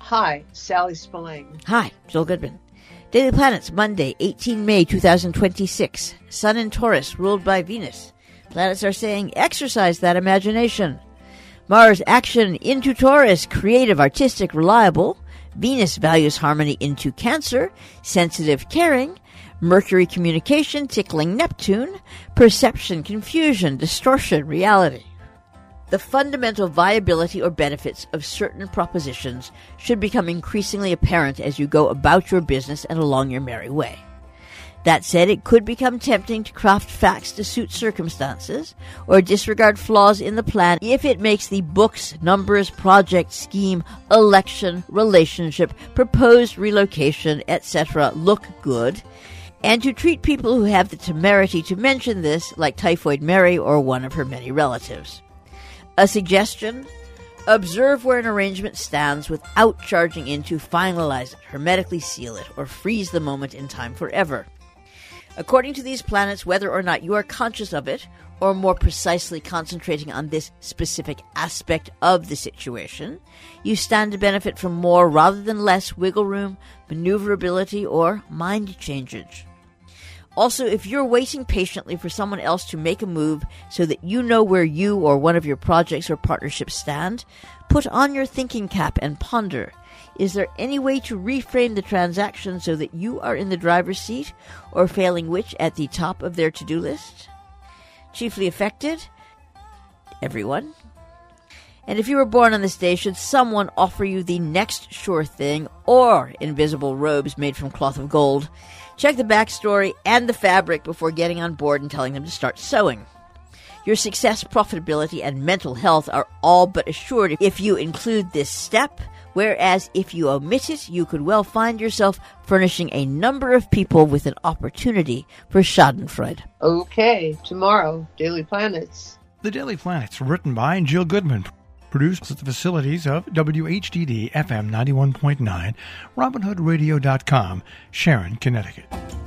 Hi, Sally Spillane. Hi, Jill Goodman. Daily Planets, Monday, 18 May 2026. Sun in Taurus, ruled by Venus. Planets are saying, exercise that imagination. Mars, action into Taurus, creative, artistic, reliable. Venus values harmony into Cancer, sensitive, caring. Mercury, communication, tickling Neptune. Perception, confusion, distortion, reality. The fundamental viability or benefits of certain propositions should become increasingly apparent as you go about your business and along your merry way. That said, it could become tempting to craft facts to suit circumstances or disregard flaws in the plan if it makes the books, numbers, project, scheme, election, relationship, proposed relocation, etc. look good, and to treat people who have the temerity to mention this like Typhoid Mary or one of her many relatives. A suggestion? Observe where an arrangement stands without charging in to finalize it, hermetically seal it, or freeze the moment in time forever. According to these planets, whether or not you are conscious of it, or more precisely concentrating on this specific aspect of the situation, you stand to benefit from more rather than less wiggle room, maneuverability, or mind changeage. Also, if you're waiting patiently for someone else to make a move so that you know where you or one of your projects or partnerships stand, put on your thinking cap and ponder. Is there any way to reframe the transaction so that you are in the driver's seat, or failing which, at the top of their to-do list? Chiefly affected? Everyone. And if you were born on this day, should someone offer you the next sure thing, or invisible robes made from cloth of gold, check the backstory and the fabric before getting on board and telling them to start sewing. Your success, profitability, and mental health are all but assured if you include this step, whereas if you omit it, you could well find yourself furnishing a number of people with an opportunity for schadenfreude. Okay, tomorrow, Daily Planets. The Daily Planets, written by Jill Goodman. Produced at the facilities of WHDD FM 91.9, RobinHoodRadio.com, Sharon, Connecticut.